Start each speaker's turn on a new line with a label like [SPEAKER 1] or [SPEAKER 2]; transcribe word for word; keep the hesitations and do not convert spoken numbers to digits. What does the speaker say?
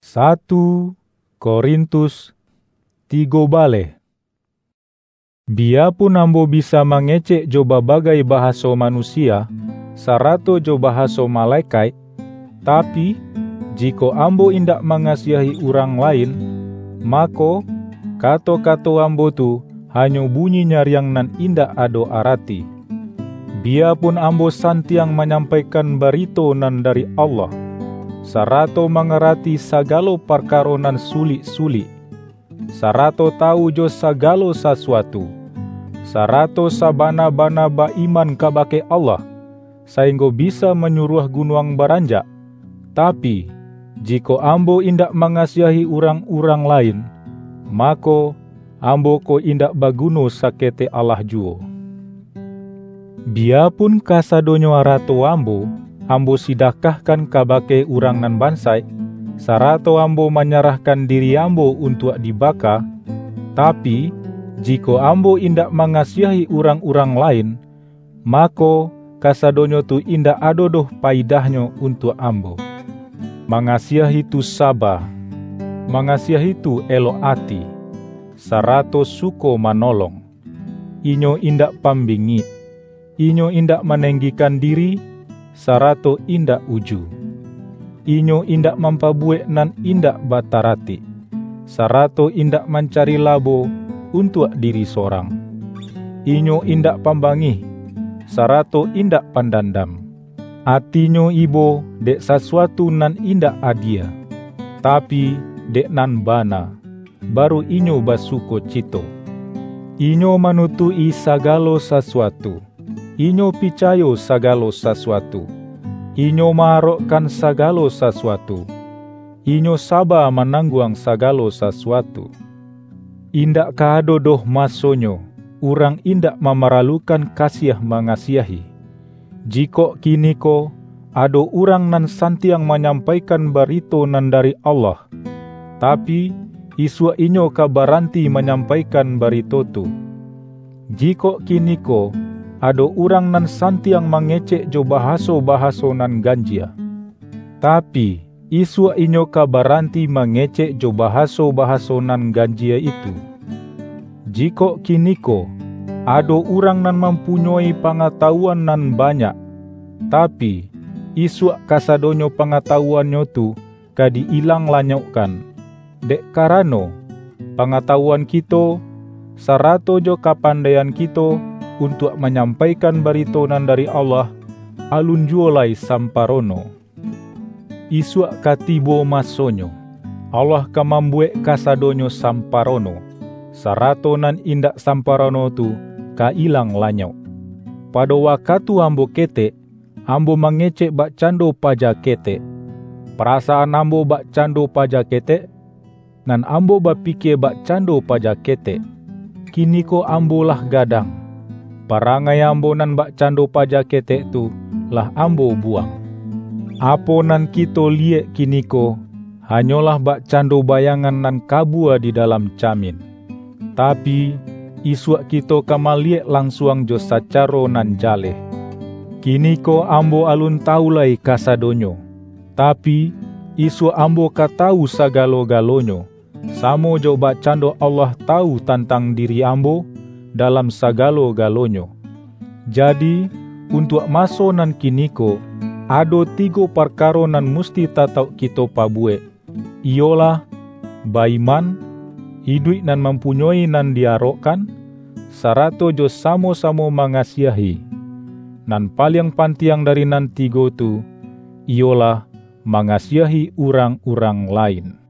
[SPEAKER 1] satu Korintus tiga bale. Biarpun ambo bisa mengecek jo bagai bahasa manusia, sarato jo bahasa malaikat, tapi jika ambo indak mengasihi orang lain, maka kato-kato ambo tu hanya bunyi nyariang nan indak ado arati. Biarpun ambo santiang menyampaikan berito nan dari Allah, sarato mengerti sagalo perkara nan sulit-sulit, sarato tahu jo sagalo sesuatu, sarato sabana-bana baiman kabake Allah, sehingga bisa menyuruh gunung beranjak. Tapi jika ambo indak mengasihi orang-orang lain, maka ambo ko indak baguno sakete Allah juo. Biarpun kasadonyo arato ambo, ambo sidakahkan kabake urang nan bansai, sarato ambo menyerahkan diri ambo untuk dibaka, tapi jika ambo indak mengasihi urang-urang lain, maka kasadonyo tu indak ado doh paidahnya untuk ambo. Mengasihi tu sabar, mengasihi tu elok ati, sarato suko manolong. Inyo indak pambingit, inyo indak menenggikan diri, sarato indak uju. Inyo indak mampabuek nan indak batarati, sarato indak mencari labo untuk diri sorang. Inyo indak pambangih, sarato indak pandandam. Atinyo ibo dek sesuatu nan indak adia, tapi dek nan bana, baru inyo basuko cito. Inyo manutui sagalo sesuatu, inyo picayo sagalo sesuatu, inyo marokkan sagalo sesuatu, inyo sabar menangguang sagalo sesuatu. Indak kado doh masonyo, urang indak memeralukan kasih mengasihi. Jika kini ko ado urang nan santiang menyampaikan berito nan dari Allah, tapi isua inyo kabaranti menyampaikan berito tu. Jika kini ko ado urang nan santiang mengecek jo bahaso-bahaso nan ganjia, tapi isua inyo kabaranti mengecek jo bahaso-bahaso nan ganjia itu. Jika kini ko ado urang nan mempunyai pengetahuan nan banyak, tapi isua kasadonyo pengetahuannya tu kadi ilang lanyokkan. Dek karano pengetahuan kita sarato jo kapandaian kita untuk menyampaikan berito nan dari Allah alun juolai samparono. Isua katibo masonyo, Allah kamambuek kasadonyo samparono, sarato nan indak samparono tu ka ilang lanyok. Pada wakatu ambo kete, ambo mengecek bak cando pajak kete. Perasaan ambo bak cando pajak kete, nan ambo bapikir bak cando pajak kete. Kini ko ambo lah gadang. Parangai ambo nan bak cando pajak kete tu lah ambo buang. Apo nan kito liek kini ko, hanyalah bak cando bayangan nan kabua di dalam camin. Tapi isua kito kamaliek langsuang jo sacaro nan jaleh. Kini ko ambo alun taulai kasadonyo, tapi isua ambo katau sagalo-galonyo. Samo jo bak cando Allah tahu tentang diri ambo dalam sagalo-galonyo. Jadi untuk maso nan kini ko ado tiga perkara nan musti tatau kito pabuek. Iolah baiman, hidup nan mempunyai nan diarokkan, sarato jo samo-samo mengasihi. Nan paling pantiang dari nan tiga tu, ialah mengasihi orang-orang lain.